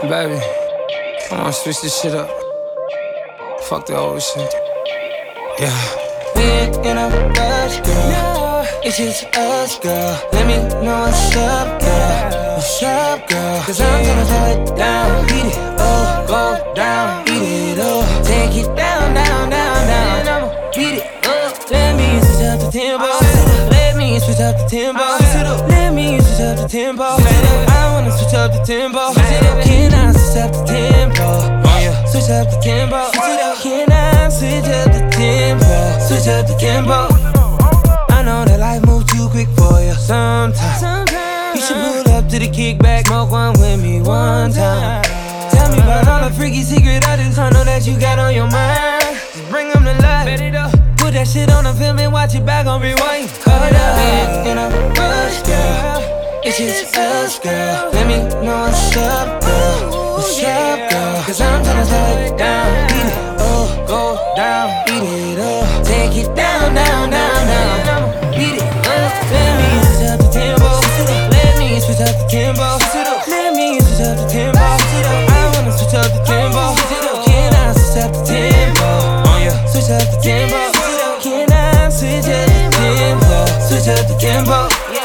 Baby, I wanna switch this shit up. Fuck the old shit. Yeah. We ain't in a rush, girl. It's just us, girl. Let me know what's up, girl. What's up, girl? Cause I'm gonna slow it down. Beat it up, go down. Beat it up, take it down, down, down, down. I'ma beat it up. Let me switch up the tempo. Let me switch up the tempo. Let me switch up the tempo. I wanna switch up the tempo. Can I switch up the tempo? Oh yeah. Switch up the tempo. Can I switch up the tempo? Switch up the tempo. I know that life moves too quick for you sometimes. You should pull up to the kickback, smoke one with me one time. Tell me about all the freaky secret items I know that you got on your mind. Just bring them to life. Put that shit on the film and watch it back on rewind. Hold up, in a rush, girl. It's just us, girl. Let me know what's up, girl. What's up, girl? Cause I'm tryna slow it down. Beat it up, go down. Beat it up, take it down, down, down, down. Beat it up. Let me switch up the tempo. Let me switch up the tempo. Let me switch up the tempo. I wanna switch up the tempo. Can I switch up the tempo? Oh yeah. Switch up the tempo. Can I switch up the tempo? Switch up the tempo.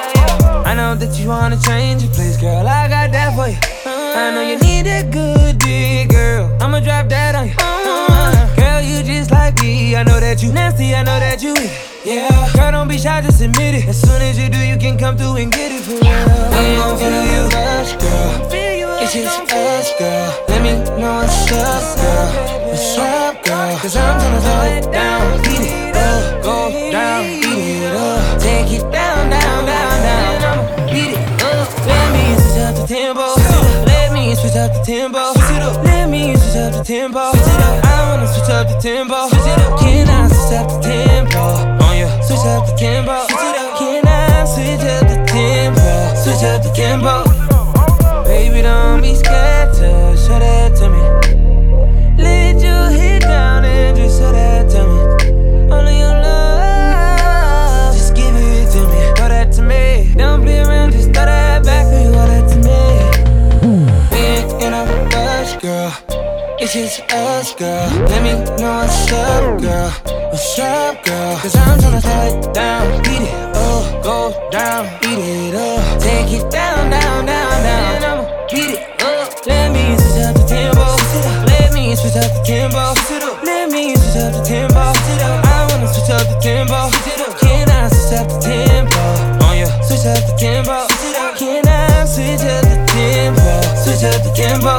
I know that you wanna change your place, girl. I got that for you. I know you need a good dick, girl. I'ma drop that on you. Girl, you just like me. I know that you nasty. I know that you it. Yeah, girl, don't be shy, just admit it. As soon as you do, you can come through and get it for real. I'm gon' feel you rush, girl. It's just us, girl. Let me know what's up, girl. What's up, girl? Cause I'm tryna slow it down. Beat it up, go down. Beat it up, take it down, down, down, down. Beat it up. Let me switch up the tempo. Let me switch up the tempo. Let me switch up the tempo. I wanna switch up the tempo. Can I switch up the tempo? Oh yeah. Switch up the tempo. Can I switch up the tempo? Switch up the tempo. Baby, don't be scared to show that to me. Let your head down and just show that to me. All of your love, just give it to me. Throw that to me. Don't play around, just throw that back. You owe that to me. We ain't in a rush, girl. It's just us, girl. Let me know what's up, girl. What's up, girl? Cause I'm tryna slow it down. Beat it up, go down. Beat it up, take it down, down, down, down. I'ma beat it up. Let me switch up the tempo. Let me switch up the tempo. Let me switch up the tempo. I wanna switch up the tempo. Can I switch up the tempo? Oh yeah. Switch up the tempo. Can I switch up the tempo? Switch up the tempo.